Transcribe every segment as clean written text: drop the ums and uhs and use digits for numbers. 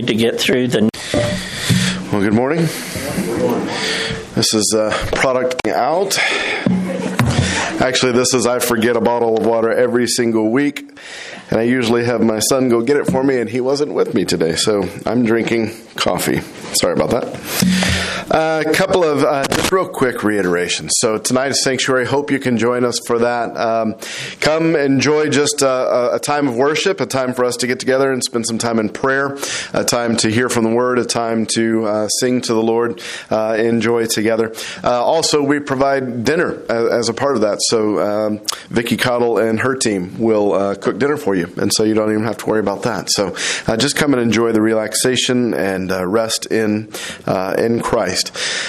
to get through the... Well, good morning. This is product out. Actually, this is I forget a bottle of water every single week, and I usually have my son go get it for me, and he wasn't with me today, so I'm drinking coffee. Sorry about that. A couple of just real quick reiterations. So tonight is Sanctuary. Hope you can join us for that. Come enjoy just a time of worship, a time for us to get together and spend some time in prayer, a time to hear from the Word, a time to sing to the Lord, enjoy together. Also, we provide dinner as a part of that. So Vicki Cottle and her team will cook dinner for you, and so you don't even have to worry about that. So just come and enjoy the relaxation and rest in Christ.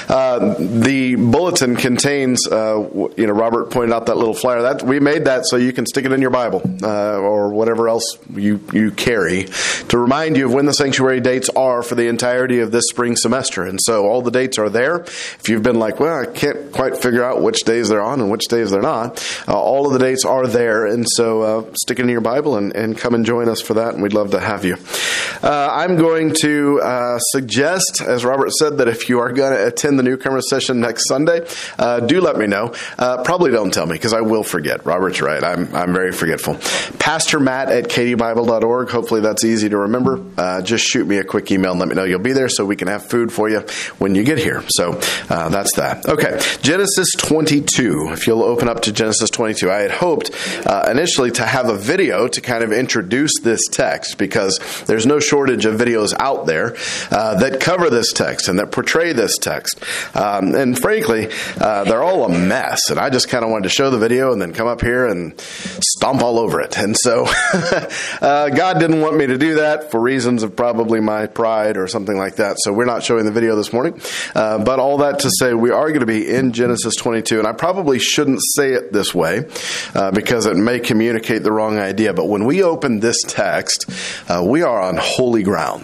The bulletin contains, Robert pointed out that little flyer. That we made that so you can stick it in your Bible or whatever else you carry to remind you of when the sanctuary dates are for the entirety of this spring semester. And so all the dates are there. If you've been like, well, I can't quite figure out which days they're on and which days they're not, all of the dates are there. And so stick it in your Bible and come and join us for that. And we'd love to have you. I'm going to suggest, as Robert said, that if you are going to attend the newcomer session next Sunday, do let me know. Probably don't tell me because I will forget. Robert's right. I'm very forgetful. Pastor Matt at katiebible.org. Hopefully that's easy to remember. Just shoot me a quick email and let me know you'll be there so we can have food for you when you get here. So that's that. Okay. Genesis 22. If you'll open up to Genesis 22. I had hoped initially to have a video to kind of introduce this text because there's no shortage of videos out there that cover this text and that portray this text. And frankly, they're all a mess. And I just kind of wanted to show the video and then come up here and stomp all over it. And so God didn't want me to do that for reasons of probably my pride or something like that. So we're not showing the video this morning. But all that to say, we are going to be in Genesis 22. And I probably shouldn't say it this way because it may communicate the wrong idea. But when we open this text, we are on holy ground.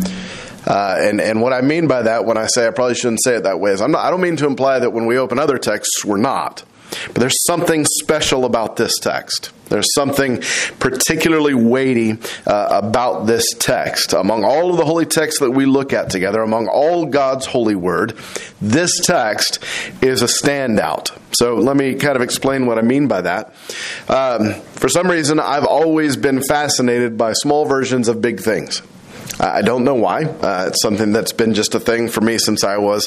And what I mean by that, when I say I probably shouldn't say it that way, is I don't mean to imply that when we open other texts, we're not. But there's something special about this text. There's something particularly weighty about this text. Among all of the holy texts that we look at together, among all God's holy word, this text is a standout. So let me kind of explain what I mean by that. For some reason, I've always been fascinated by small versions of big things. I don't know why. It's something that's been just a thing for me since I was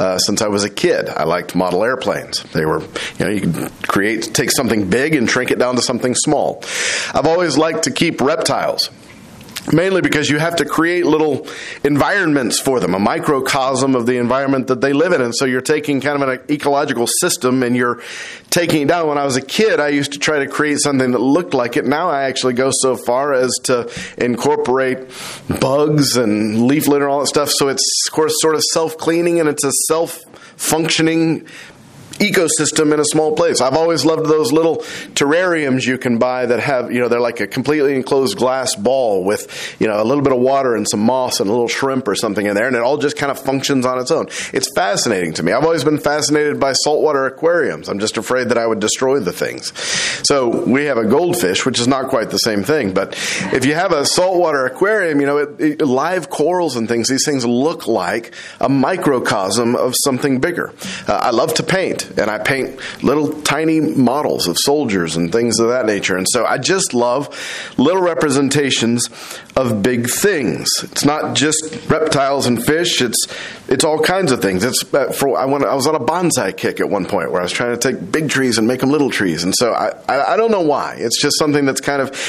a kid. I liked model airplanes. They were, you can take something big and shrink it down to something small. I've always liked to keep reptiles. Mainly because you have to create little environments for them, a microcosm of the environment that they live in. And so you're taking kind of an ecological system and you're taking it down. When I was a kid, I used to try to create something that looked like it. Now I actually go so far as to incorporate bugs and leaf litter and all that stuff. So it's, of course, sort of self-cleaning and it's a self-functioning ecosystem in a small place. I've always loved those little terrariums you can buy that have, they're like a completely enclosed glass ball with, a little bit of water and some moss and a little shrimp or something in there, and it all just kind of functions on its own. It's fascinating to me. I've always been fascinated by saltwater aquariums. I'm just afraid that I would destroy the things. So we have a goldfish, which is not quite the same thing, but if you have a saltwater aquarium, live corals and things, these things look like a microcosm of something bigger. I love to paint. And I paint little tiny models of soldiers and things of that nature. And so I just love little representations of big things. It's not just reptiles and fish. It's all kinds of things. I was on a bonsai kick at one point where I was trying to take big trees and make them little trees. And so I don't know why. It's just something that's kind of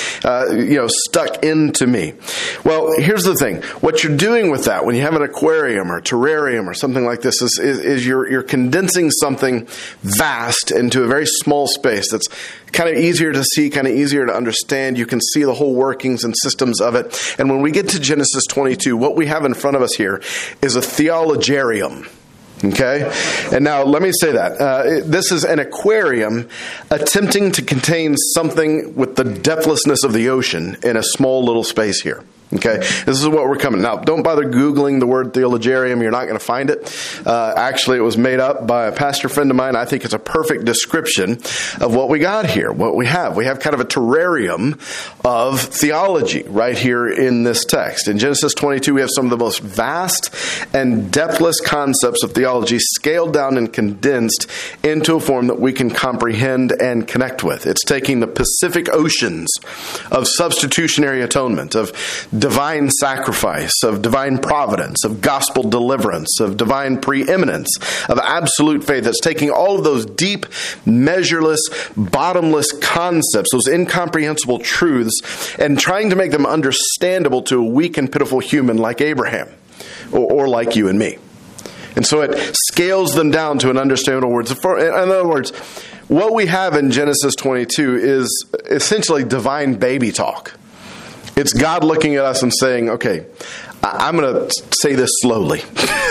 stuck into me. Well, here's the thing. What you're doing with that when you have an aquarium or terrarium or something like this is you're condensing something vast into a very small space that's kind of easier to see, kind of easier to understand. You can see the whole workings and systems of it. And when we get to Genesis 22, what we have in front of us here is a theologarium. Okay? And now let me say that. This is an aquarium attempting to contain something with the depthlessness of the ocean in a small little space here. Okay, this is what we're coming. Now, don't bother Googling the word theologarium. You're not going to find it. Actually, it was made up by a pastor friend of mine. I think it's a perfect description of what we got here, what we have. We have kind of a terrarium of theology right here in this text. In Genesis 22, we have some of the most vast and depthless concepts of theology scaled down and condensed into a form that we can comprehend and connect with. It's taking the Pacific Oceans of substitutionary atonement, of divine sacrifice, of divine providence, of gospel deliverance, of divine preeminence, of absolute faith. It's taking all of those deep, measureless, bottomless concepts, those incomprehensible truths, and trying to make them understandable to a weak and pitiful human like Abraham, or like you and me. And so it scales them down to an understandable word. In other words, what we have in Genesis 22 is essentially divine baby talk. It's God looking at us and saying, okay, I'm going to say this slowly.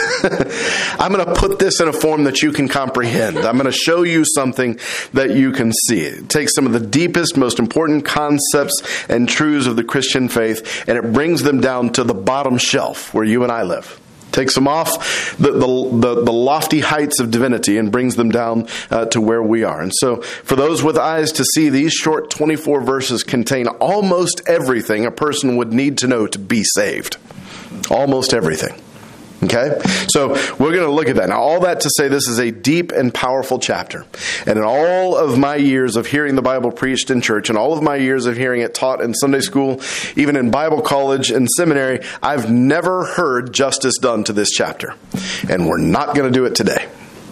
I'm going to put this in a form that you can comprehend. I'm going to show you something that you can see. It takes some of the deepest, most important concepts and truths of the Christian faith, and it brings them down to the bottom shelf where you and I live. Takes them off the lofty heights of divinity and brings them down to where we are. And so for those with eyes to see, these short 24 verses contain almost everything a person would need to know to be saved. Almost everything. Okay? So we're going to look at that. Now, all that to say this is a deep and powerful chapter. And in all of my years of hearing the Bible preached in church, and all of my years of hearing it taught in Sunday school, even in Bible college and seminary, I've never heard justice done to this chapter. And we're not going to do it today.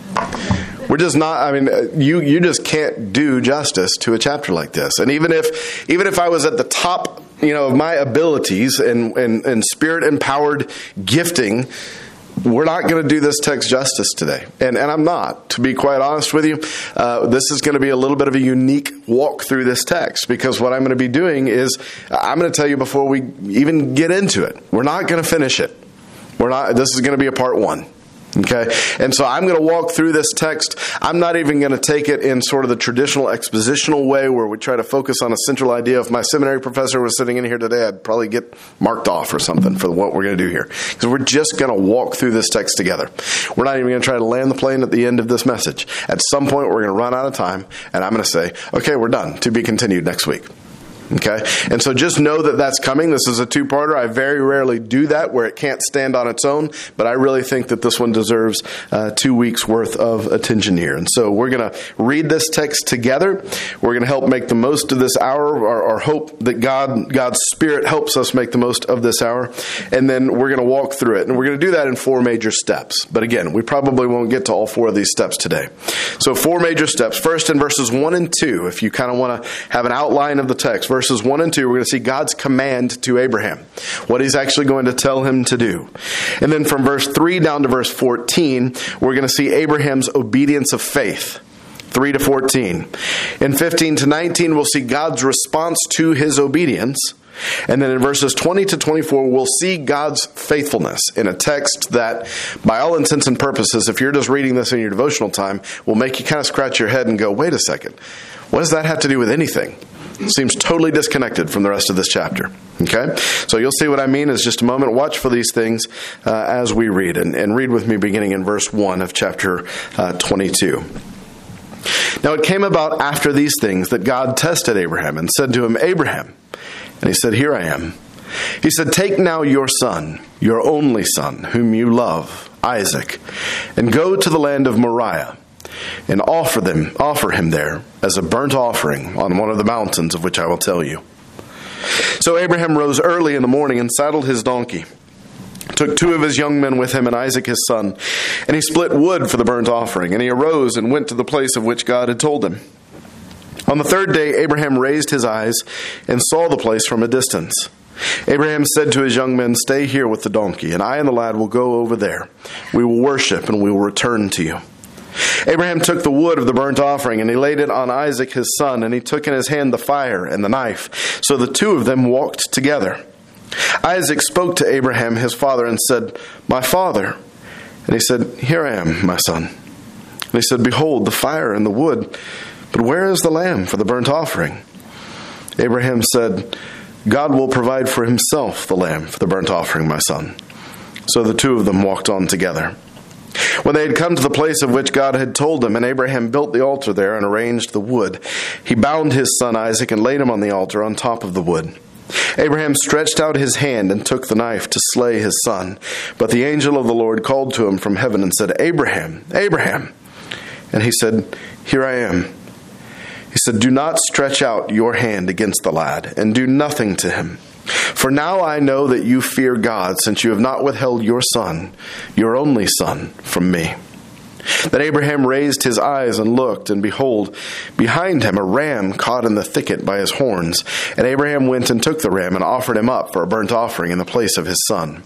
We're just not, I mean, you just can't do justice to a chapter like this. And even if I was at the top, of my abilities and spirit-empowered gifting, we're not going to do this text justice today. And I'm not, to be quite honest with you. This is going to be a little bit of a unique walk through this text, because what I'm going to be doing is I'm going to tell you before we even get into it, we're not going to finish it. This is going to be a part one. Okay, and so I'm going to walk through this text. I'm not even going to take it in sort of the traditional expositional way where we try to focus on a central idea. If my seminary professor was sitting in here today, I'd probably get marked off or something for what we're going to do here. Because we're just going to walk through this text together. We're not even going to try to land the plane at the end of this message. At some point, we're going to run out of time, and I'm going to say, okay, we're done. To be continued next week. Okay, and so just know that that's coming. This is a two-parter. I very rarely do that where it can't stand on its own, but I really think that this one deserves 2 weeks worth of attention here. And so we're going to read this text together. We're going to help make the most of this hour, or hope that God's Spirit helps us make the most of this hour. And then we're going to walk through it. And we're going to do that in 4 major steps. But again, we probably won't get to all 4 of these steps today. So 4 major steps. First, in verses 1 and 2, if you kind of want to have an outline of the text, verses 1 and 2, we're going to see God's command to Abraham, what he's actually going to tell him to do. And then from verse 3 down to verse 14, we're going to see Abraham's obedience of faith, 3 to 14. In 15 to 19, we'll see God's response to his obedience. And then in verses 20 to 24, we'll see God's faithfulness in a text that, by all intents and purposes, if you're just reading this in your devotional time, will make you kind of scratch your head and go, wait a second, what does that have to do with anything? It seems totally disconnected from the rest of this chapter. Okay? So you'll see what I mean in just a moment. Watch for these things as we read. And read with me beginning in verse 1 of chapter 22. Now it came about after these things that God tested Abraham and said to him, Abraham. And he said, here I am. He said, take now your son, your only son, whom you love, Isaac, and go to the land of Moriah, and offer him there as a burnt offering on one of the mountains of which I will tell you. So Abraham rose early in the morning and saddled his donkey, took 2 of his young men with him and Isaac his son, and he split wood for the burnt offering, and he arose and went to the place of which God had told him. On the 3rd day, Abraham raised his eyes and saw the place from a distance. Abraham said to his young men, stay here with the donkey, and I and the lad will go over there. We will worship, and we will return to you. Abraham took the wood of the burnt offering, and he laid it on Isaac his son, and he took in his hand the fire and the knife. So the 2 of them walked together. Isaac spoke to Abraham his father and said, my father. And he said, here I am, my son. And he said, behold, the fire and the wood, but where is the lamb for the burnt offering? Abraham said, God will provide for himself the lamb for the burnt offering, my son." So the two of them walked on together. When they had come to the place of which God had told them, and Abraham built the altar there and arranged the wood, he bound his son Isaac and laid him on the altar on top of the wood. Abraham stretched out his hand and took the knife to slay his son. But the angel of the Lord called to him from heaven and said, "Abraham, Abraham." And he said, "Here I am." He said, "Do not stretch out your hand against the lad, and do nothing to him. For now I know that you fear God, since you have not withheld your son, your only son, from me." Then Abraham raised his eyes and looked, and behold, behind him a ram caught in the thicket by his horns. And Abraham went and took the ram and offered him up for a burnt offering in the place of his son.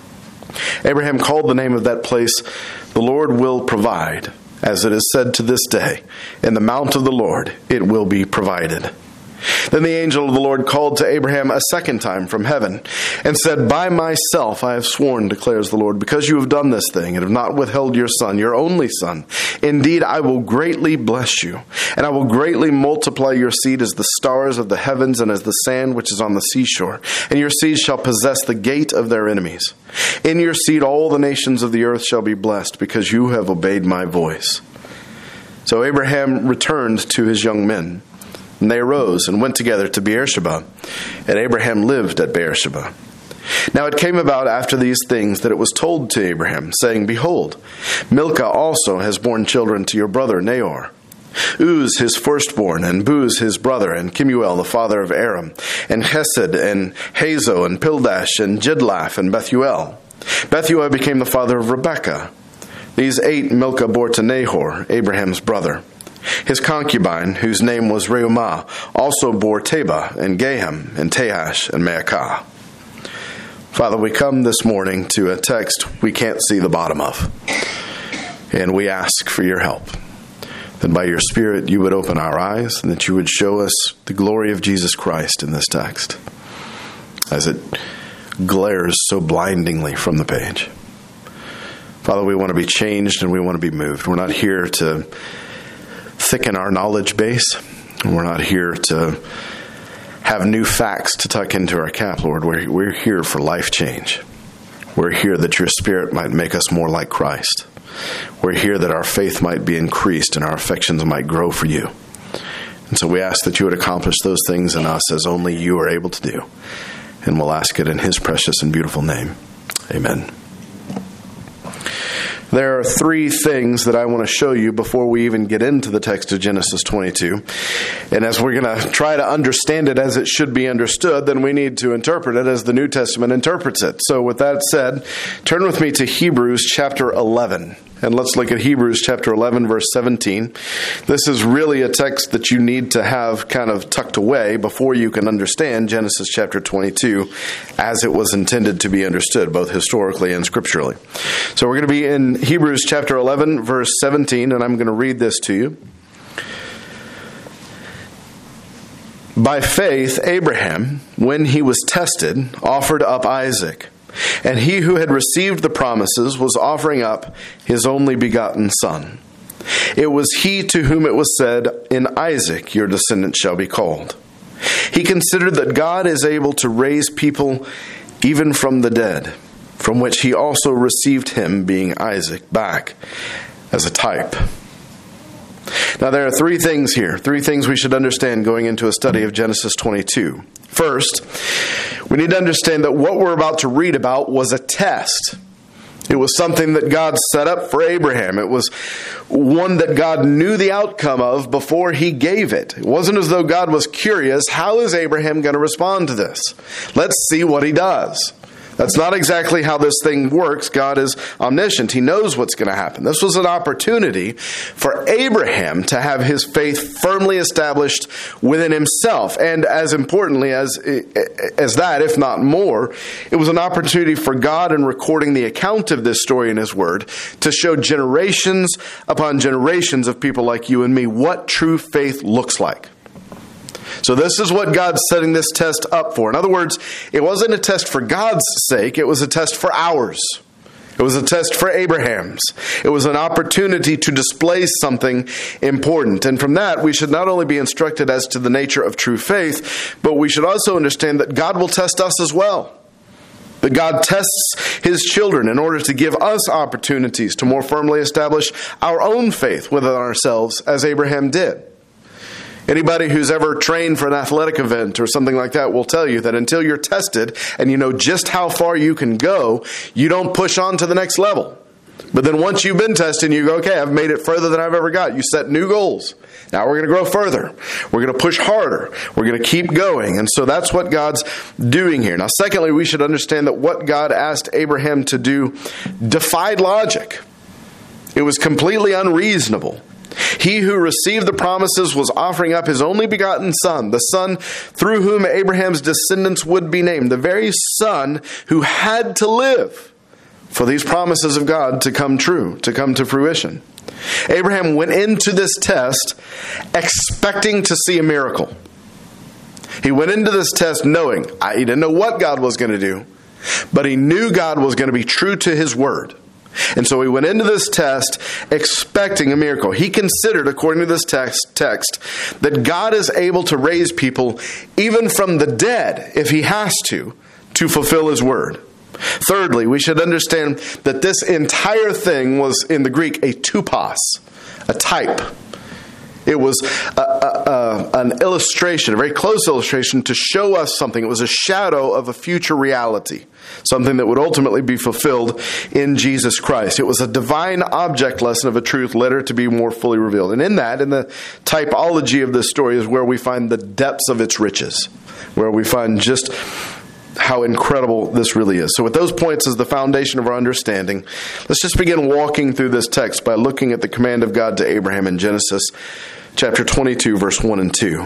Abraham called the name of that place, "The Lord will provide," as it is said to this day, "In the mount of the Lord it will be provided." Then the angel of the Lord called to Abraham a second time from heaven and said, "By myself I have sworn, declares the Lord, because you have done this thing and have not withheld your son, your only son. Indeed, I will greatly bless you, and I will greatly multiply your seed as the stars of the heavens and as the sand which is on the seashore. And your seed shall possess the gate of their enemies. In your seed all the nations of the earth shall be blessed, because you have obeyed my voice." So Abraham returned to his young men. And they arose and went together to Beersheba, and Abraham lived at Beersheba. Now it came about after these things that it was told to Abraham, saying, "Behold, Milcah also has borne children to your brother Nahor. Uz his firstborn, and Buz his brother, and Kemuel the father of Aram, and Hesed, and Hazo, and Pildash, and Jidlaph, and Bethuel. Bethuel became the father of Rebekah. These 8 Milcah bore to Nahor, Abraham's brother. His concubine, whose name was Reumah, also bore Teba, and Gaham, and Tahash, and Maacah. Father, we come this morning to a text we can't see the bottom of, and we ask for your help. That by your Spirit you would open our eyes, and that you would show us the glory of Jesus Christ in this text, as it glares so blindingly from the page. Father, we want to be changed and we want to be moved. We're not here to thicken our knowledge base. We're not here to have new facts to tuck into our cap, Lord. We're here for life change. We're here that your Spirit might make us more like Christ. We're here that our faith might be increased and our affections might grow for you. And so we ask that you would accomplish those things in us as only you are able to do. And we'll ask it in his precious and beautiful name. Amen. There are 3 things that I want to show you before we even get into the text of Genesis 22. And as we're going to try to understand it as it should be understood, then we need to interpret it as the New Testament interprets it. So with that said, turn with me to Hebrews chapter 11. And let's look at Hebrews chapter 11, verse 17. This is really a text that you need to have kind of tucked away before you can understand Genesis chapter 22 as it was intended to be understood, both historically and scripturally. So we're going to be in Hebrews chapter 11, verse 17, and I'm going to read this to you. "By faith, Abraham, when he was tested, offered up Isaac. And he who had received the promises was offering up his only begotten son. It was he to whom it was said, 'In Isaac your descendants shall be called.' He considered that God is able to raise people even from the dead, from which he also received him, being Isaac, back as a type." Now there are 3 things here, 3 things we should understand going into a study of Genesis 22. First, we need to understand that what we're about to read about was a test. It was something that God set up for Abraham. It was one that God knew the outcome of before he gave it. It wasn't as though God was curious, how is Abraham going to respond to this? Let's see what he does. That's not exactly how this thing works. God is omniscient. He knows what's going to happen. This was an opportunity for Abraham to have his faith firmly established within himself. And as importantly as that, if not more, it was an opportunity for God, in recording the account of this story in his word, to show generations upon generations of people like you and me what true faith looks like. So this is what God's setting this test up for. In other words, it wasn't a test for God's sake, it was a test for ours. It was a test for Abraham's. It was an opportunity to display something important. And from that, we should not only be instructed as to the nature of true faith, but we should also understand that God will test us as well. That God tests His children in order to give us opportunities to more firmly establish our own faith within ourselves, as Abraham did. Anybody who's ever trained for an athletic event or something like that will tell you that until you're tested and you know just how far you can go, you don't push on to the next level. But then once you've been tested, you go, okay, I've made it further than I've ever got. You set new goals. Now we're going to grow further. We're going to push harder. We're going to keep going. And so that's what God's doing here. Now, secondly, we should understand that what God asked Abraham to do defied logic. It was completely unreasonable. He who received the promises was offering up his only begotten son, the son through whom Abraham's descendants would be named, the very son who had to live for these promises of God to come true, to come to fruition. Abraham went into this test expecting to see a miracle. He went into this test knowing, he didn't know what God was going to do, but he knew God was going to be true to His word. And so he went into this test expecting a miracle. He considered, according to this text, that God is able to raise people even from the dead, if He has to fulfill His word. Thirdly, we should understand that this entire thing was, in the Greek, a tupos, a type. It was an illustration, a very close illustration to show us something. It was a shadow of a future reality, something that would ultimately be fulfilled in Jesus Christ. It was a divine object lesson of a truth later to be more fully revealed. And in the typology of this story is where we find the depths of its riches, where we find just how incredible this really is. So with those points as the foundation of our understanding, let's just begin walking through this text by looking at the command of God to Abraham in Genesis chapter 22, verse 1 and 2.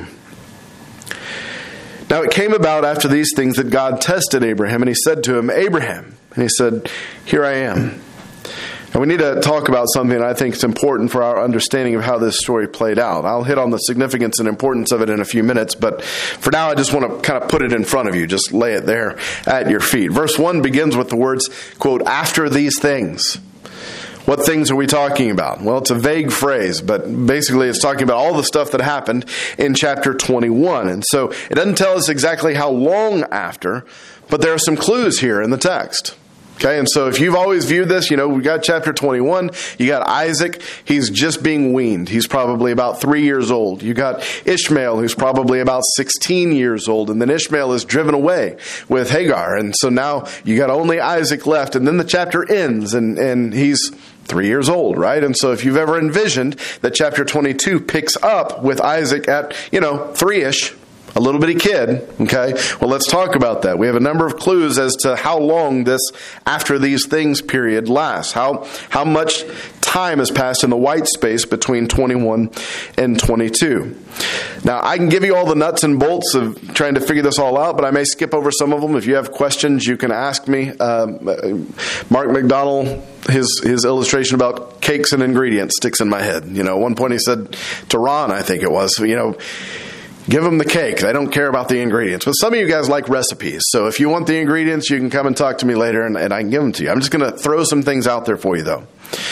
Now it came about after these things that God tested Abraham, and He said to him, Abraham. And he said, Here I am. And we need to talk about something I think is important for our understanding of how this story played out. I'll hit on the significance and importance of it in a few minutes, but for now I just want to kind of put it in front of you, just lay it there at your feet. Verse 1 begins with the words, quote, after these things. What things are we talking about? Well, it's a vague phrase, but basically it's talking about all the stuff that happened in chapter 21. And so it doesn't tell us exactly how long after, but there are some clues here in the text. Okay, and so if you've always viewed this, we got chapter 21, you got Isaac, he's just being weaned. He's probably about 3 years old. You got Ishmael, who's probably about 16 years old, and then Ishmael is driven away with Hagar. And so now you got only Isaac left, and then the chapter ends, and he's 3 years old, right? And so if you've ever envisioned that chapter 22 picks up with Isaac at, 3-ish, a little bitty kid, okay? Well, let's talk about that. We have a number of clues as to how long this after these things period lasts. How much time has passed in the white space between 21 and 22. Now, I can give you all the nuts and bolts of trying to figure this all out, but I may skip over some of them. If you have questions, you can ask me. Mark McDonald, his illustration about cakes and ingredients sticks in my head. At one point he said to Ron, I think it was, give them the cake. They don't care about the ingredients. But some of you guys like recipes. So if you want the ingredients, you can come and talk to me later and I can give them to you. I'm just going to throw some things out there for you, though.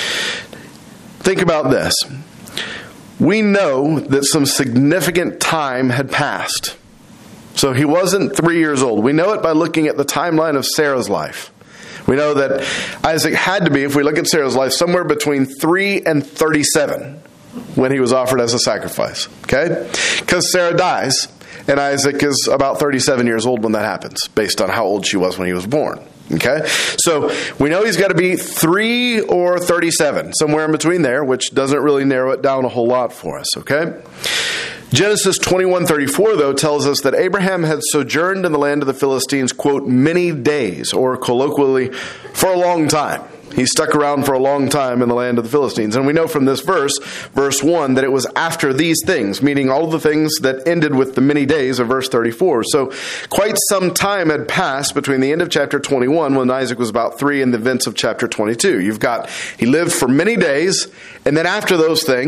Think about this. We know that some significant time had passed. So he wasn't 3 years old. We know it by looking at the timeline of Sarah's life. We know that Isaac had to be, if we look at Sarah's life, somewhere between 3 and 37. When he was offered as a sacrifice, okay? Because Sarah dies, and Isaac is about 37 years old when that happens, based on how old she was when he was born, okay? So we know he's got to be 3 or 37, somewhere in between there, which doesn't really narrow it down a whole lot for us, okay? Genesis 21:34, though, tells us that Abraham had sojourned in the land of the Philistines, quote, many days, or colloquially, for a long time. He stuck around for a long time in the land of the Philistines. And we know from this verse 1, that it was after these things, meaning all the things that ended with the many days of verse 34. So quite some time had passed between the end of chapter 21, when Isaac was about 3, and the events of chapter 22. He lived for many days, and then after those things,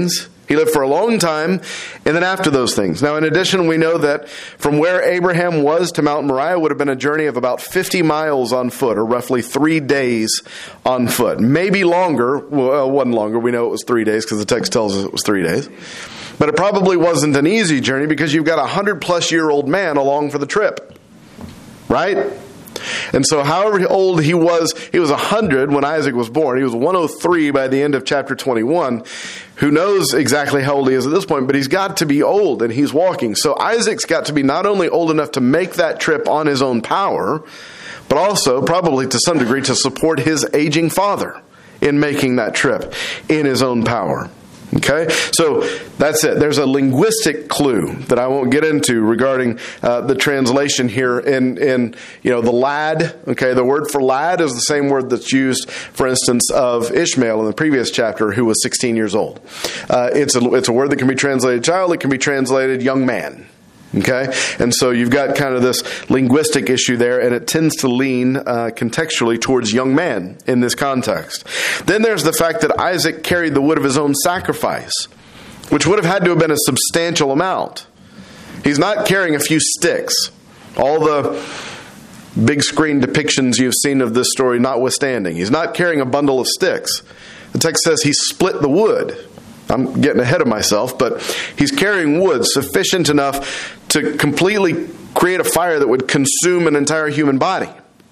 He lived for a long time, and then after those things. Now, in addition, we know that from where Abraham was to Mount Moriah would have been a journey of about 50 miles on foot, or roughly 3 days on foot. Maybe longer. Well, it wasn't longer. We know it was 3 days because the text tells us it was 3 days. But it probably wasn't an easy journey because you've got a 100-plus-year-old man along for the trip. Right? And so however old he was 100 when Isaac was born. He was 103 by the end of chapter 21. Who knows exactly how old he is at this point, but he's got to be old and he's walking. So Isaac's got to be not only old enough to make that trip on his own power, but also probably to some degree to support his aging father in making that trip in his own power. Okay, so that's it. There's a linguistic clue that I won't get into regarding the translation here in the lad. Okay, the word for lad is the same word that's used, for instance, of Ishmael in the previous chapter, who was 16 years old. It's a word that can be translated child. It can be translated young man. Okay, and so you've got kind of this linguistic issue there, and it tends to lean contextually towards young man in this context. Then there's the fact that Isaac carried the wood of his own sacrifice, which would have had to have been a substantial amount. He's not carrying a few sticks. All the big screen depictions you've seen of this story notwithstanding, he's not carrying a bundle of sticks. The text says he split the wood. I'm getting ahead of myself, but he's carrying wood sufficient enough to completely create a fire that would consume an entire human body.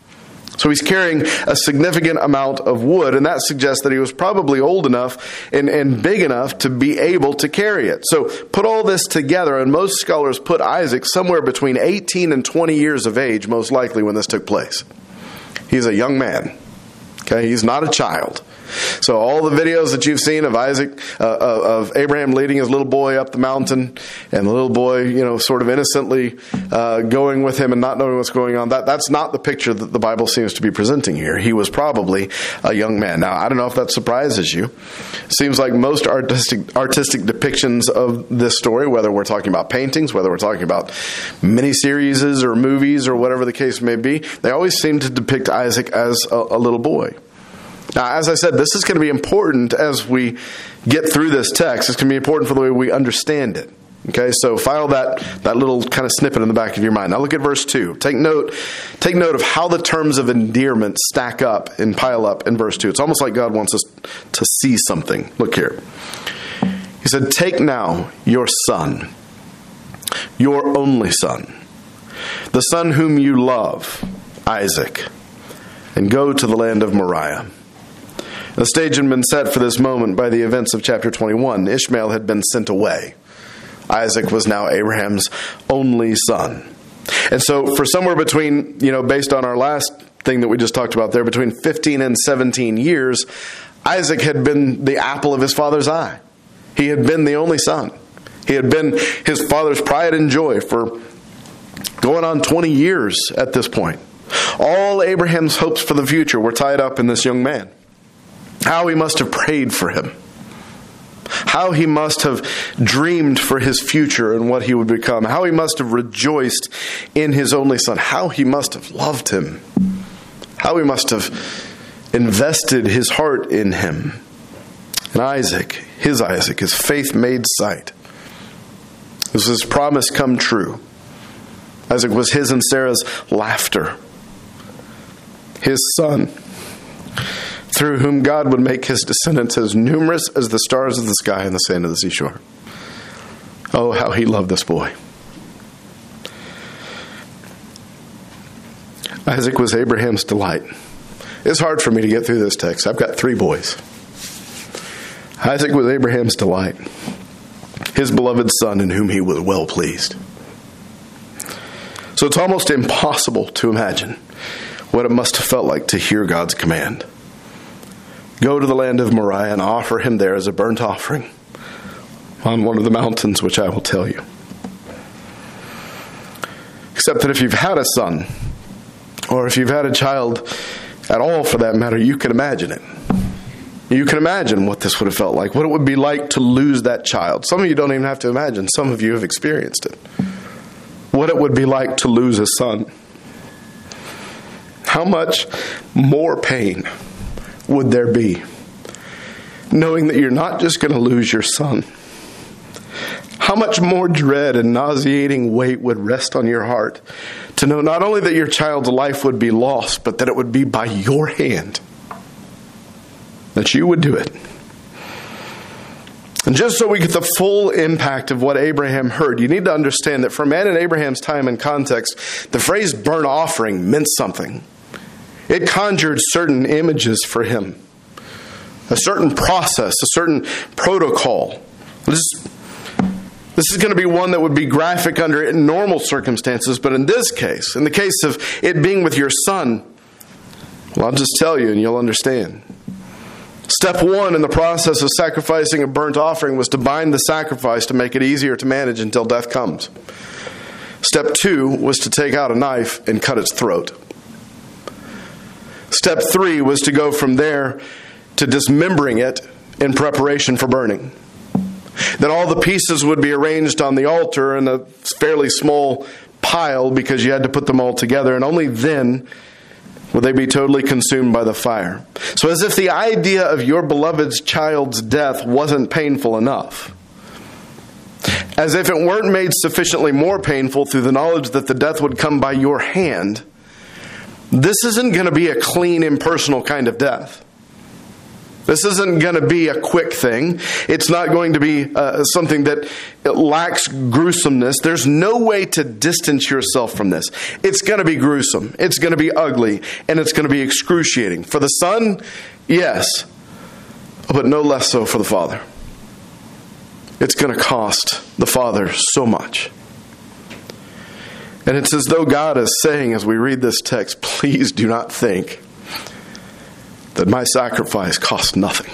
So he's carrying a significant amount of wood, and that suggests that he was probably old enough and big enough to be able to carry it. So put all this together, and most scholars put Isaac somewhere between 18 and 20 years of age, most likely when this took place. He's a young man. Okay, he's not a child. So all the videos that you've seen of of Abraham leading his little boy up the mountain, and the little boy, sort of innocently going with him and not knowing what's going on, that's not the picture that the Bible seems to be presenting here. He was probably a young man. Now, I don't know if that surprises you. It seems like most artistic depictions of this story, whether we're talking about paintings, whether we're talking about miniseries or movies or whatever the case may be, they always seem to depict Isaac as a little boy. Now, as I said, this is going to be important as we get through this text. It's going to be important for the way we understand it. Okay, so file that little kind of snippet in the back of your mind. Now look at verse 2. Take note of how the terms of endearment stack up and pile up in verse 2. It's almost like God wants us to see something. Look here. He said, "Take now your son, your only son, the son whom you love, Isaac, and go to the land of Moriah." The stage had been set for this moment by the events of chapter 21. Ishmael had been sent away. Isaac was now Abraham's only son. And so for somewhere between, based on our last thing that we just talked about there, between 15 and 17 years, Isaac had been the apple of his father's eye. He had been the only son. He had been his father's pride and joy for going on 20 years at this point. All Abraham's hopes for the future were tied up in this young man. How he must have prayed for him. How he must have dreamed for his future and what he would become. How he must have rejoiced in his only son. How he must have loved him. How he must have invested his heart in him. And Isaac, his faith made sight. This was his promise come true. Isaac was his and Sarah's laughter. His son, through whom God would make his descendants as numerous as the stars of the sky and the sand of the seashore. Oh, how he loved this boy. Isaac was Abraham's delight. It's hard for me to get through this text. I've got 3 boys. Isaac was Abraham's delight, his beloved son in whom he was well pleased. So it's almost impossible to imagine what it must have felt like to hear God's command. Go to the land of Moriah and offer him there as a burnt offering on one of the mountains which I will tell you. Except that if you've had a son, or if you've had a child at all for that matter, you can imagine it. You can imagine what this would have felt like, what it would be like to lose that child. Some of you don't even have to imagine. Some of you have experienced it. What it would be like to lose a son. How much more pain would there be knowing that you're not just going to lose your son, how much more dread and nauseating weight would rest on your heart to know not only that your child's life would be lost, but that it would be by your hand, that you would do it. And just so we get the full impact of what Abraham heard, you need to understand that for a man in Abraham's time and context, the phrase burnt offering meant something. It conjured certain images for him, a certain process, a certain protocol. This is going to be one that would be graphic under normal circumstances, but in this case, in the case of it being with your son, well, I'll just tell you and you'll understand. Step one in the process of sacrificing a burnt offering was to bind the sacrifice to make it easier to manage until death comes. Step two was to take out a knife and cut its throat. Step three was to go from there to dismembering it in preparation for burning. Then all the pieces would be arranged on the altar in a fairly small pile because you had to put them all together, and only then would they be totally consumed by the fire. So as if the idea of your beloved child's death wasn't painful enough, as if it weren't made sufficiently more painful through the knowledge that the death would come by your hand, this isn't going to be a clean, impersonal kind of death. This isn't going to be a quick thing. It's not going to be something that lacks gruesomeness. There's no way to distance yourself from this. It's going to be gruesome. It's going to be ugly. And it's going to be excruciating. For the son, yes. But no less so for the father. It's going to cost the father so much. And it's as though God is saying as we read this text, please do not think that my sacrifice cost nothing.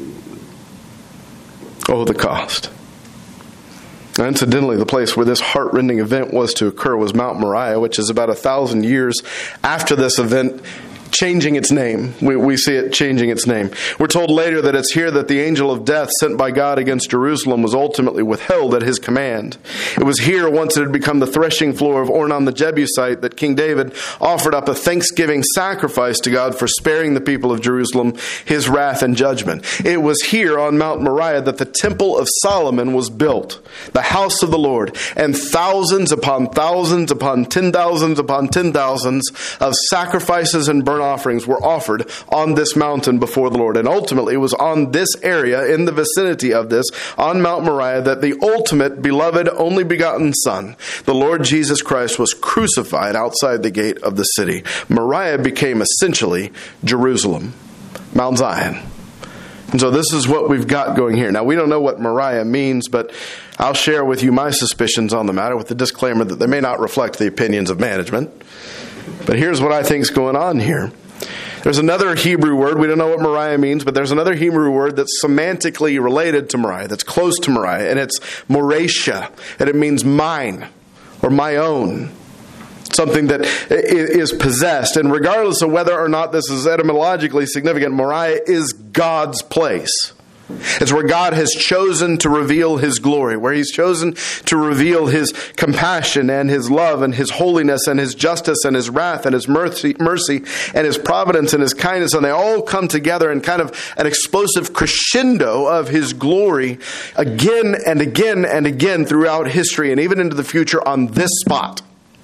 Oh, the cost. And incidentally, the place where this heart-rending event was to occur was Mount Moriah, which is about 1,000 years after this event changing its name. We see it changing its name. We're told later that it's here that the angel of death sent by God against Jerusalem was ultimately withheld at his command. It was here, once it had become the threshing floor of Ornan the Jebusite, that King David offered up a thanksgiving sacrifice to God for sparing the people of Jerusalem his wrath and judgment. It was here on Mount Moriah that the temple of Solomon was built, the house of the Lord, and thousands upon thousands upon 10,000s upon 10,000s of sacrifices and burnt offerings were offered on this mountain before the Lord. And ultimately, it was on this area, in the vicinity of this, on Mount Moriah, that the ultimate, beloved, only begotten Son, the Lord Jesus Christ, was crucified outside the gate of the city. Moriah became essentially Jerusalem, Mount Zion. And so this is what we've got going here. Now, we don't know what Moriah means, but I'll share with you my suspicions on the matter with the disclaimer that they may not reflect the opinions of management. But here's what I think is going on here. There's another Hebrew word. We don't know what Moriah means, but there's another Hebrew word that's semantically related to Moriah, that's close to Moriah, and it's Moresha, and it means mine or my own. Something that is possessed. And regardless of whether or not this is etymologically significant, Moriah is God's place. It's where God has chosen to reveal His glory, where He's chosen to reveal His compassion and His love and His holiness and His justice and His wrath and His mercy and His providence and His kindness. And they all come together in kind of an explosive crescendo of His glory again and again and again throughout history and even into the future on this spot.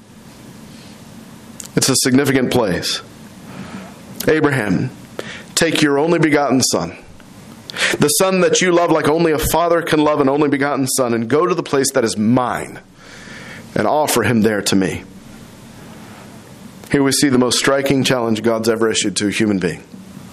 It's a significant place. Abraham, take your only begotten son, the son that you love like only a father can love an only begotten son, and go to the place that is mine and offer him there to me. Here we see the most striking challenge God's ever issued to a human being.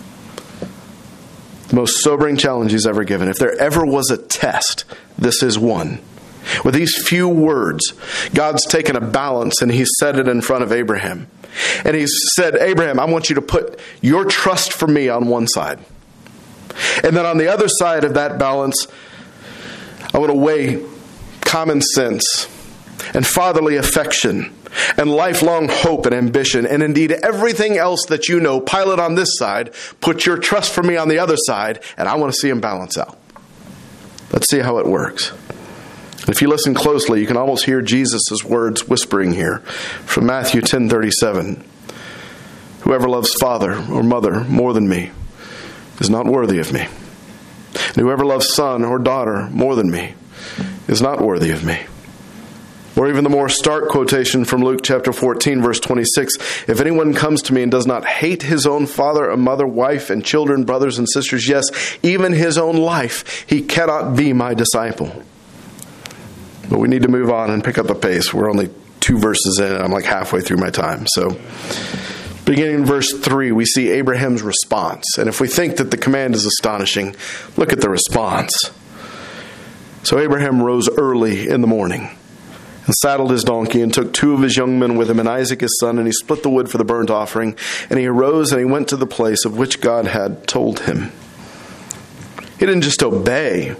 The most sobering challenge He's ever given. If there ever was a test, this is one. With these few words, God's taken a balance and He's set it in front of Abraham. And He's said, Abraham, I want you to put your trust for me on one side. And then on the other side of that balance, I want to weigh common sense and fatherly affection and lifelong hope and ambition, and indeed everything else that you know, pile it on this side, put your trust for me on the other side, and I want to see them balance out. Let's see how it works. And if you listen closely, you can almost hear Jesus' words whispering here from Matthew 10:37. Whoever loves father or mother more than me is not worthy of me. And whoever loves son or daughter more than me is not worthy of me. Or even the more stark quotation from Luke chapter 14, verse 26. If anyone comes to me and does not hate his own father or mother, wife and children, brothers and sisters, yes, even his own life, he cannot be my disciple. But we need to move on and pick up the pace. We're only 2 verses in, and I'm like halfway through my time. So, beginning in verse 3, we see Abraham's response. And if we think that the command is astonishing, look at the response. So Abraham rose early in the morning and saddled his donkey and took 2 of his young men with him and Isaac his son, and he split the wood for the burnt offering. And he arose and he went to the place of which God had told him. He didn't just obey.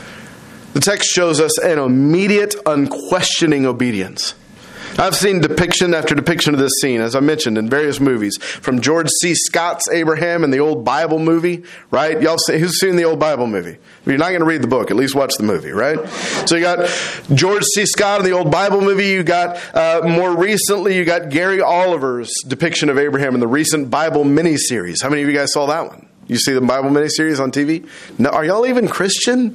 The text shows us an immediate, unquestioning obedience. I've seen depiction after depiction of this scene, as I mentioned, in various movies. From George C. Scott's Abraham in the old Bible movie, right? Who's seen the old Bible movie? If you're not going to read the book, at least watch the movie, right? So you got George C. Scott in the old Bible movie. You got, more recently, you got Gary Oliver's depiction of Abraham in the recent Bible miniseries. How many of you guys saw that one? You see the Bible miniseries on TV? No, are y'all even Christian?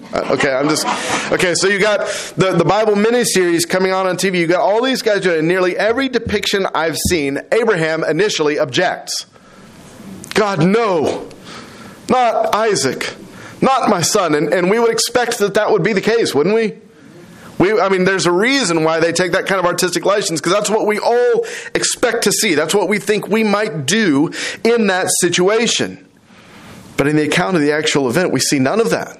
Okay, so you got the Bible miniseries coming on TV. You got all these guys doing it. Nearly every depiction I've seen, Abraham initially objects. God, no, not Isaac, not my son. And we would expect that would be the case, wouldn't we? There's a reason why they take that kind of artistic license, because that's what we all expect to see. That's what we think we might do in that situation. But in the account of the actual event, we see none of that.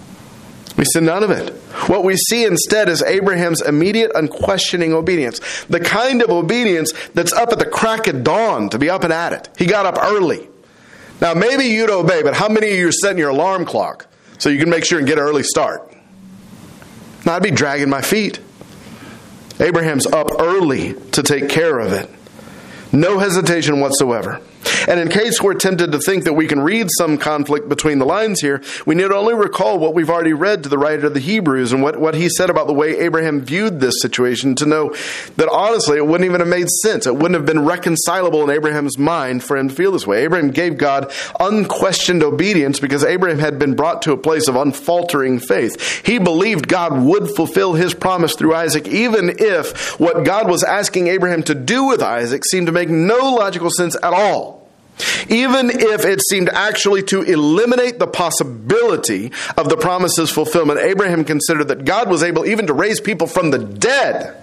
We see none of it. What we see instead is Abraham's immediate, unquestioning obedience. The kind of obedience that's up at the crack of dawn to be up and at it. He got up early. Now, maybe you'd obey, but how many of you are setting your alarm clock so you can make sure and get an early start? Now, I'd be dragging my feet. Abraham's up early to take care of it. No hesitation whatsoever. And in case we're tempted to think that we can read some conflict between the lines here, we need only recall what we've already read to the writer of the Hebrews and what he said about the way Abraham viewed this situation to know that honestly it wouldn't even have made sense. It wouldn't have been reconcilable in Abraham's mind for him to feel this way. Abraham gave God unquestioned obedience because Abraham had been brought to a place of unfaltering faith. He believed God would fulfill his promise through Isaac, even if what God was asking Abraham to do with Isaac seemed to make no logical sense at all. Even if it seemed actually to eliminate the possibility of the promise's fulfillment, Abraham considered that God was able even to raise people from the dead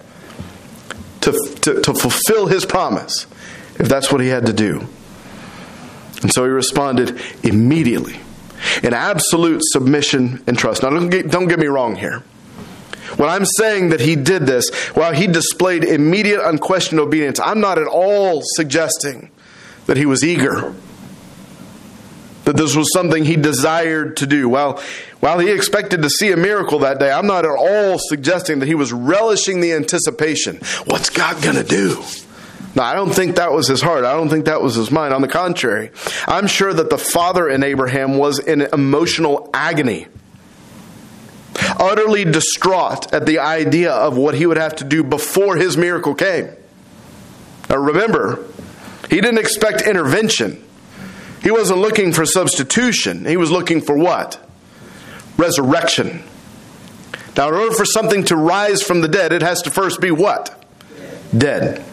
to fulfill his promise, if that's what he had to do. And so he responded immediately in absolute submission and trust. Now, don't get me wrong here. When I'm saying that he did this, while he displayed immediate, unquestioned obedience, I'm not at all suggesting that he was eager, that this was something he desired to do. While he expected to see a miracle that day, I'm not at all suggesting that he was relishing the anticipation. What's God going to do? No, I don't think that was his heart. I don't think that was his mind. On the contrary, I'm sure that the father in Abraham was in emotional agony, utterly distraught at the idea of what he would have to do before his miracle came. Now remember, he didn't expect intervention. He wasn't looking for substitution. He was looking for what? Resurrection. Now, in order for something to rise from the dead, it has to first be what? Dead.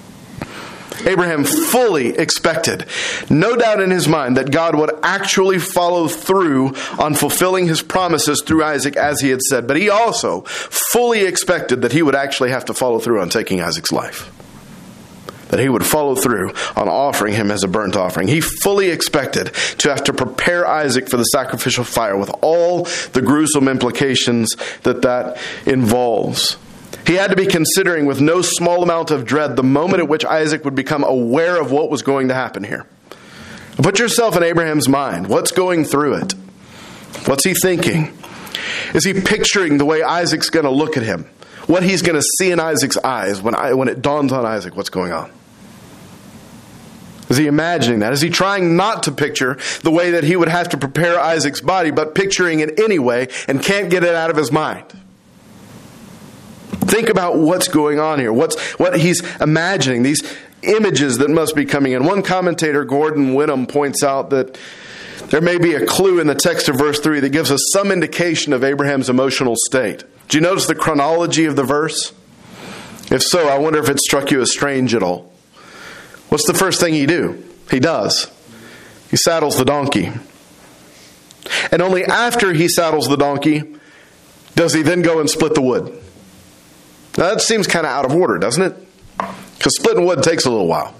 Abraham fully expected, no doubt in his mind, that God would actually follow through on fulfilling his promises through Isaac as he had said. But he also fully expected that he would actually have to follow through on taking Isaac's life. That he would follow through on offering him as a burnt offering. He fully expected to have to prepare Isaac for the sacrificial fire with all the gruesome implications that involves. He had to be considering with no small amount of dread the moment at which Isaac would become aware of what was going to happen here. Put yourself in Abraham's mind. What's going through it? What's he thinking? Is he picturing the way Isaac's going to look at him? What he's going to see in Isaac's eyes when it dawns on Isaac what's going on? Is he imagining that? Is he trying not to picture the way that he would have to prepare Isaac's body, but picturing it anyway and can't get it out of his mind? Think about what's going on here. What he's imagining. These images that must be coming in. One commentator, Gordon Wenham, points out that there may be a clue in the text of verse 3 that gives us some indication of Abraham's emotional state. Do you notice the chronology of the verse? If so, I wonder if it struck you as strange at all. What's the first thing he does? He saddles the donkey. And only after he saddles the donkey does he then go and split the wood. Now that seems kind of out of order, doesn't it? Because splitting wood takes a little while.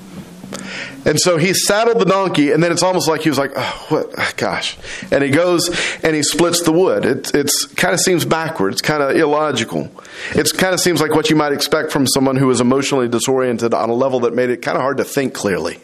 And so he saddled the donkey, and then it's almost like he was like, oh, what? Gosh. And he goes and he splits the wood. It's kind of seems backwards, kind of illogical. It kind of seems like what you might expect from someone who was emotionally disoriented on a level that made it kind of hard to think clearly.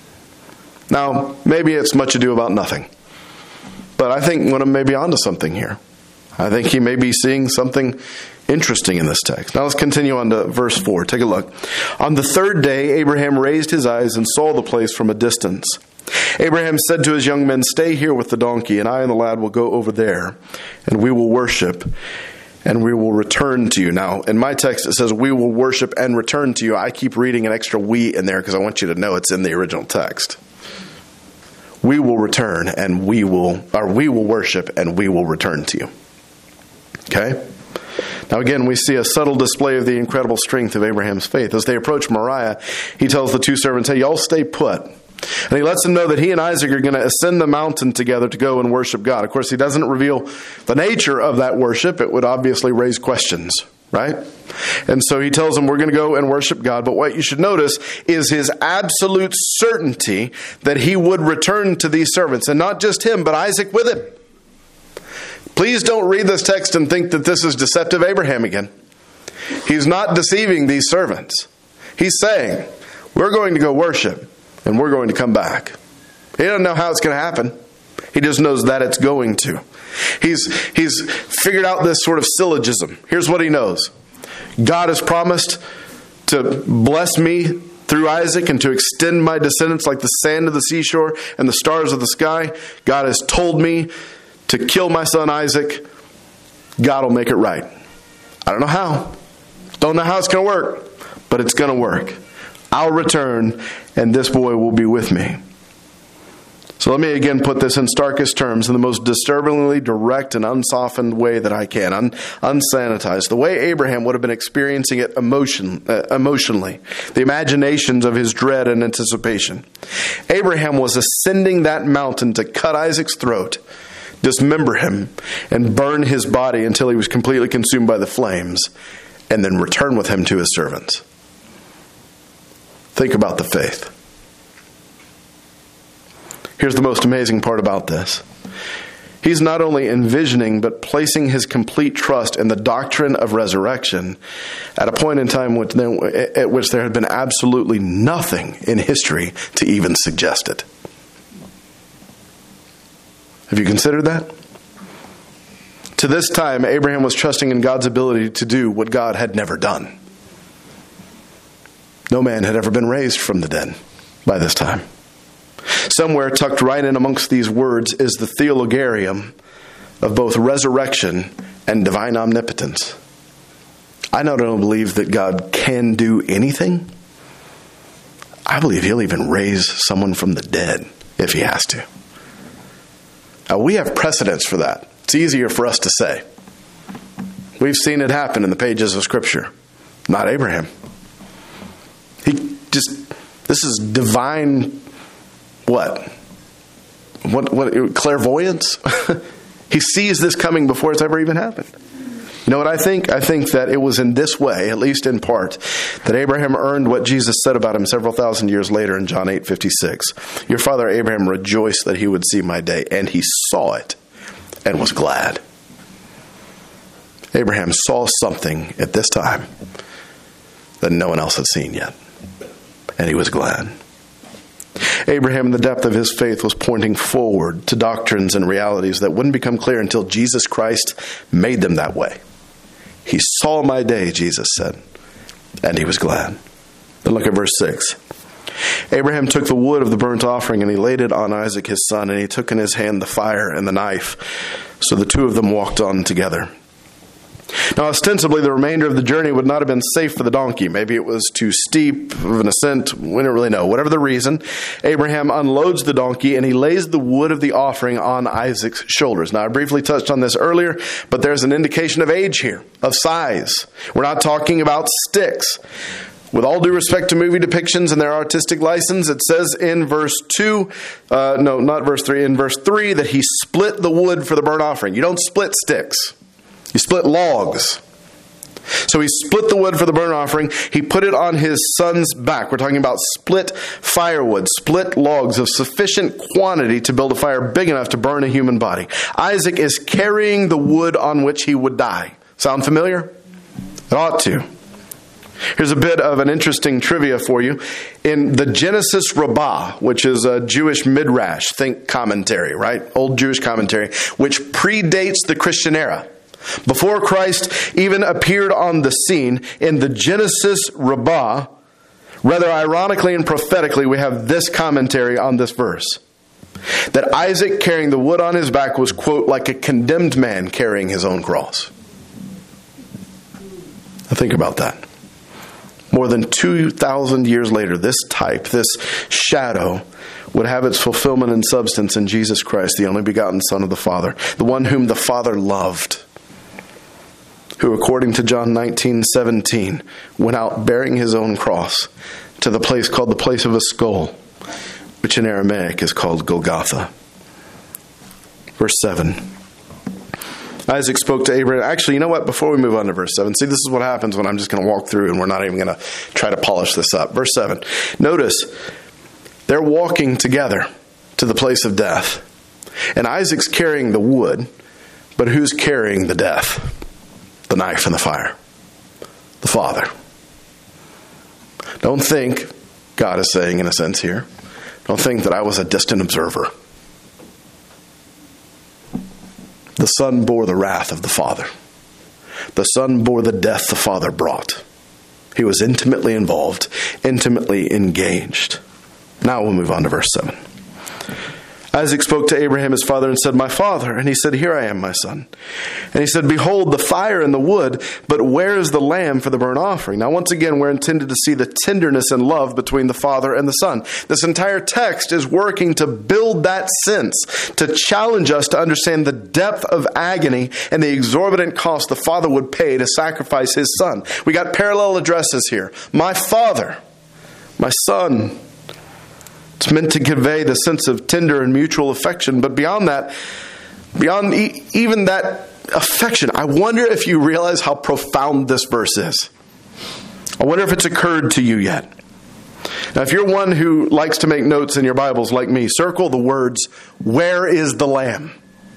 Now, maybe it's much ado about nothing. But I think Wenham may be onto something here. I think he may be seeing something interesting in this text. Now let's continue on to verse 4. Take a look. On the third day, Abraham raised his eyes and saw the place from a distance. Abraham said to his young men, "Stay here with the donkey, and I and the lad will go over there, and we will worship, and we will return to you." Now, in my text, it says, "We will worship and return to you." I keep reading an extra "we" in there because I want you to know it's in the original text. We will return, and we will worship, and we will return to you. Okay? Now again, we see a subtle display of the incredible strength of Abraham's faith. As they approach Moriah, he tells the two servants, "Hey, y'all stay put." And he lets them know that he and Isaac are going to ascend the mountain together to go and worship God. Of course, he doesn't reveal the nature of that worship. It would obviously raise questions, right? And so he tells them, we're going to go and worship God. But what you should notice is his absolute certainty that he would return to these servants. And not just him, but Isaac with him. Please don't read this text and think that this is deceptive Abraham again. He's not deceiving these servants. He's saying, we're going to go worship and we're going to come back. He doesn't know how it's going to happen. He just knows that it's going to. He's figured out this sort of syllogism. Here's what he knows. God has promised to bless me through Isaac and to extend my descendants like the sand of the seashore and the stars of the sky. God has told me to kill my son Isaac. God will make it right. I don't know how. Don't know how it's going to work, but it's going to work. I'll return, and this boy will be with me. So let me again put this in starkest terms, in the most disturbingly direct and unsoftened way that I can, unsanitized. The way Abraham would have been experiencing it emotionally, the imaginations of his dread and anticipation. Abraham was ascending that mountain to cut Isaac's throat, dismember him, and burn his body until he was completely consumed by the flames, and then return with him to his servants. Think about the faith. Here's the most amazing part about this. He's not only envisioning, but placing his complete trust in the doctrine of resurrection at a point in time at which there had been absolutely nothing in history to even suggest it. Have you considered that? To this time, Abraham was trusting in God's ability to do what God had never done. No man had ever been raised from the dead by this time. Somewhere tucked right in amongst these words is the theologarium of both resurrection and divine omnipotence. I not only believe that God can do anything, I believe he'll even raise someone from the dead if he has to. Now, we have precedents for that. It's easier for us to say. We've seen it happen in the pages of Scripture. Not Abraham. This is divine, what clairvoyance? He sees this coming before it's ever even happened. You know what I think? I think that it was in this way, at least in part, that Abraham earned what Jesus said about him several thousand years later in John 8:56. Your father Abraham rejoiced that he would see my day, and he saw it and was glad. Abraham saw something at this time that no one else had seen yet, and he was glad. Abraham, in the depth of his faith, was pointing forward to doctrines and realities that wouldn't become clear until Jesus Christ made them that way. He saw my day, Jesus said, and he was glad. Then look at verse 6. Abraham took the wood of the burnt offering and he laid it on Isaac his son, and he took in his hand the fire and the knife. So the two of them walked on together. Now, ostensibly, the remainder of the journey would not have been safe for the donkey. Maybe it was too steep of an ascent. We don't really know. Whatever the reason, Abraham unloads the donkey and he lays the wood of the offering on Isaac's shoulders. Now, I briefly touched on this earlier, but there's an indication of age here, of size. We're not talking about sticks. With all due respect to movie depictions and their artistic license, it says in verse 3, in verse 3 that he split the wood for the burnt offering. You don't split sticks. You split logs. So he split the wood for the burnt offering. He put it on his son's back. We're talking about split firewood, split logs of sufficient quantity to build a fire big enough to burn a human body. Isaac is carrying the wood on which he would die. Sound familiar? It ought to. Here's a bit of an interesting trivia for you. In the Genesis Rabbah, which is a Jewish midrash, think commentary, right? Old Jewish commentary, which predates the Christian era. Before Christ even appeared on the scene, in the Genesis Rabbah, rather ironically and prophetically, we have this commentary on this verse. That Isaac carrying the wood on his back was, quote, like a condemned man carrying his own cross. Now think about that. More than 2,000 years later, this type, this shadow, would have its fulfillment and substance in Jesus Christ, the only begotten Son of the Father, the one whom the Father loved, who, according to John 19:17, went out bearing his own cross to the place called the place of a skull, which in Aramaic is called Golgotha. Verse 7. Isaac spoke to Abraham. Actually, you know what? Before we move on to verse 7, see, this is what happens when I'm just going to walk through and we're not even going to try to polish this up. Verse 7. Notice, they're walking together to the place of death. And Isaac's carrying the wood, but who's carrying the death? The knife and the fire. The Father. Don't think, God is saying in a sense here, don't think that I was a distant observer. The Son bore the wrath of the Father. The Son bore the death the Father brought. He was intimately involved, intimately engaged. Now we'll move on to verse 7. Isaac spoke to Abraham his father and said, "My father." And he said, "Here I am, my son." And he said, "Behold, the fire and the wood, but where is the lamb for the burnt offering?" Now once again, we're intended to see the tenderness and love between the Father and the Son. This entire text is working to build that sense, to challenge us to understand the depth of agony and the exorbitant cost the Father would pay to sacrifice his Son. We got parallel addresses here. My Father, my Son. It's meant to convey the sense of tender and mutual affection. But beyond that, beyond even that affection, I wonder if you realize how profound this verse is. I wonder if it's occurred to you yet. Now, if you're one who likes to make notes in your Bibles like me, circle the words, "Where is the Lamb?"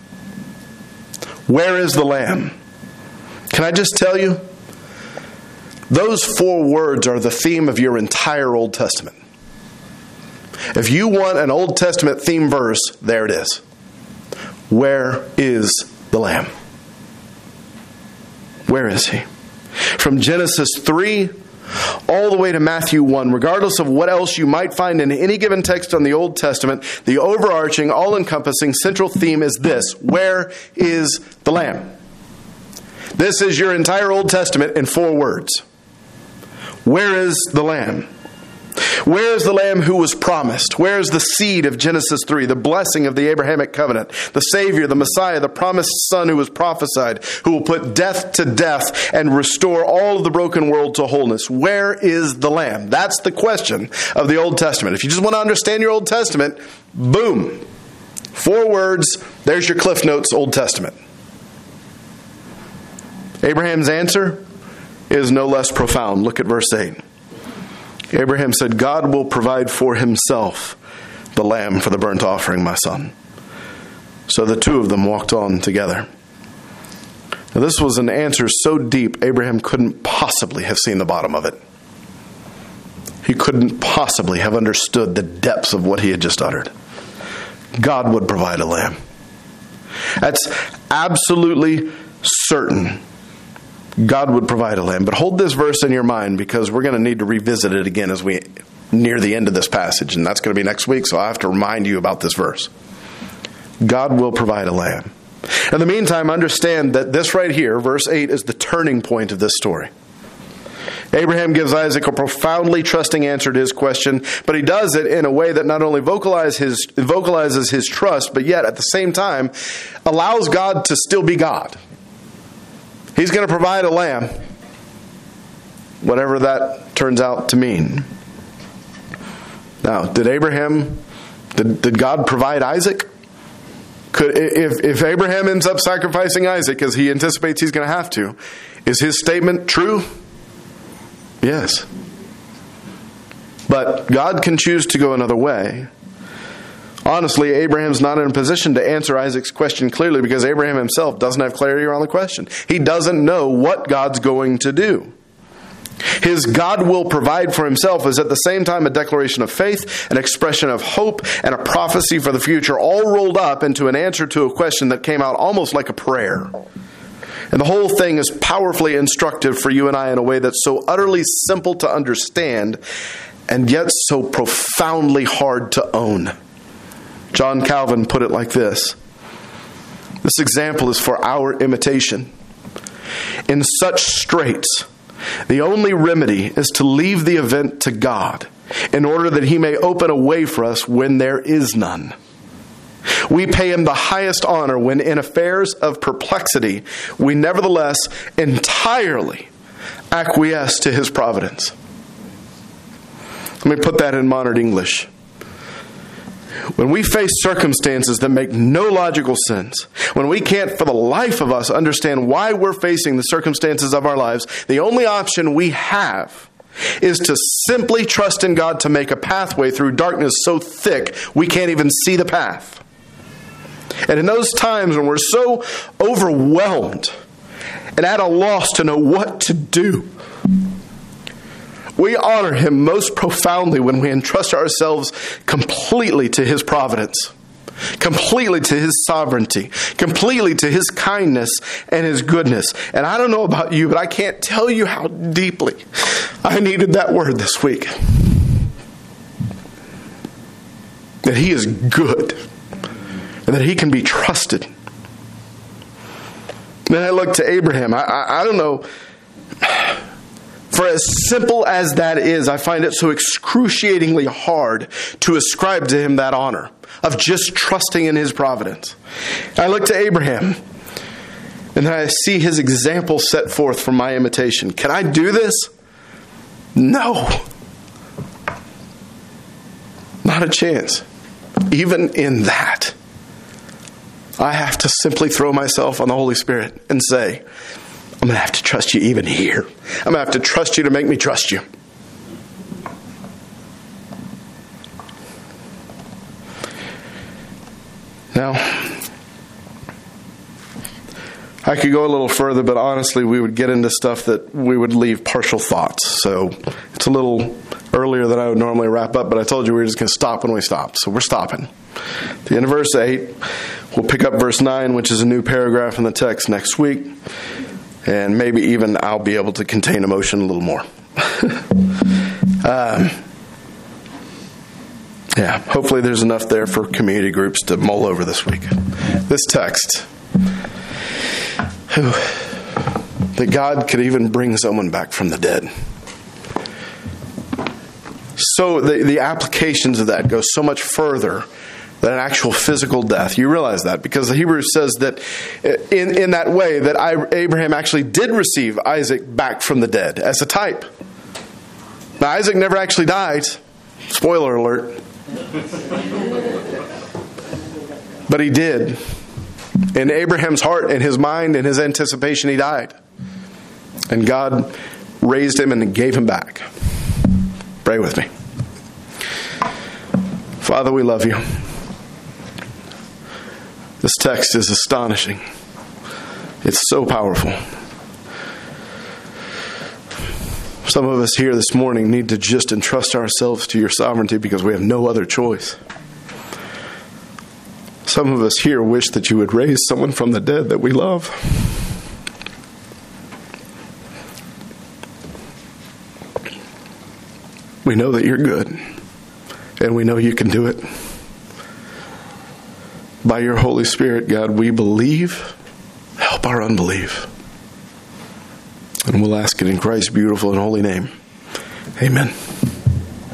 Where is the Lamb? Can I just tell you? Those 4 words are the theme of your entire Old Testament. If you want an Old Testament theme verse, there it is. Where is the Lamb? Where is he? From Genesis 3 all the way to Matthew 1, regardless of what else you might find in any given text on the Old Testament, the overarching, all-encompassing central theme is this: where is the Lamb? This is your entire Old Testament in 4 words. Where is the Lamb? Where is the Lamb who was promised? Where is the seed of Genesis 3, the blessing of the Abrahamic covenant, the Savior, the Messiah, the promised Son who was prophesied, who will put death to death and restore all of the broken world to wholeness? Where is the Lamb? That's the question of the Old Testament. If you just want to understand your Old Testament, boom. 4 words, there's your Cliff Notes Old Testament. Abraham's answer is no less profound. Look at verse 8. Abraham said, "God will provide for himself the lamb for the burnt offering, my son." So the 2 of them walked on together. Now this was an answer so deep, Abraham couldn't possibly have seen the bottom of it. He couldn't possibly have understood the depths of what he had just uttered. God would provide a lamb. That's absolutely certain. God would provide a lamb. But hold this verse in your mind, because we're going to need to revisit it again as we near the end of this passage. And that's going to be next week, so I have to remind you about this verse. God will provide a lamb. In the meantime, understand that this right here, verse 8, is the turning point of this story. Abraham gives Isaac a profoundly trusting answer to his question, but he does it in a way that not only vocalizes his trust, but yet at the same time allows God to still be God. He's going to provide a lamb, whatever that turns out to mean. Now, did God provide Isaac? If Abraham ends up sacrificing Isaac, as he anticipates he's going to have to, is his statement true? Yes. But God can choose to go another way. Honestly, Abraham's not in a position to answer Isaac's question clearly because Abraham himself doesn't have clarity around the question. He doesn't know what God's going to do. His God will provide for himself is at the same time a declaration of faith, an expression of hope, and a prophecy for the future, all rolled up into an answer to a question that came out almost like a prayer. And the whole thing is powerfully instructive for you and I in a way that's so utterly simple to understand and yet so profoundly hard to own. John Calvin put it like this. This example is for our imitation. In such straits, the only remedy is to leave the event to God in order that He may open a way for us when there is none. We pay Him the highest honor when in affairs of perplexity, we nevertheless entirely acquiesce to His providence. Let me put that in modern English. When we face circumstances that make no logical sense, when we can't for the life of us understand why we're facing the circumstances of our lives, the only option we have is to simply trust in God to make a pathway through darkness so thick we can't even see the path. And in those times when we're so overwhelmed and at a loss to know what to do, we honor Him most profoundly when we entrust ourselves completely to His providence, completely to His sovereignty, completely to His kindness and His goodness. And I don't know about you, but I can't tell you how deeply I needed that word this week. That He is good and that He can be trusted. Then I look to Abraham. I don't know. For as simple as that is, I find it so excruciatingly hard to ascribe to him that honor of just trusting in His providence. I look to Abraham, and I see his example set forth for my imitation. Can I do this? No. Not a chance. Even in that, I have to simply throw myself on the Holy Spirit and say, I'm going to have to trust you even here. I'm going to have to trust you to make me trust you. Now, I could go a little further, but honestly, we would get into stuff that we would leave partial thoughts. So it's a little earlier than I would normally wrap up, but I told you we were just going to stop when we stopped. So we're stopping. At the end of verse 8, we'll pick up verse 9, which is a new paragraph in the text next week. And maybe even I'll be able to contain emotion a little more. Hopefully there's enough there for community groups to mull over this week. This text, that God could even bring someone back from the dead. So the applications of that go so much further than an actual physical death. You realize that because the Hebrew says that in that way that Abraham actually did receive Isaac back from the dead as a type. Now Isaac never actually died. Spoiler alert. But he did. In Abraham's heart, in his mind, in his anticipation, he died. And God raised him and gave him back. Pray with me. Father, we love you. This text is astonishing. It's so powerful. Some of us here this morning need to just entrust ourselves to your sovereignty because we have no other choice. Some of us here wish that you would raise someone from the dead that we love. We know that you're good, and we know you can do it. By your Holy Spirit, God, we believe. Help our unbelief. And we'll ask it in Christ's beautiful and holy name. Amen.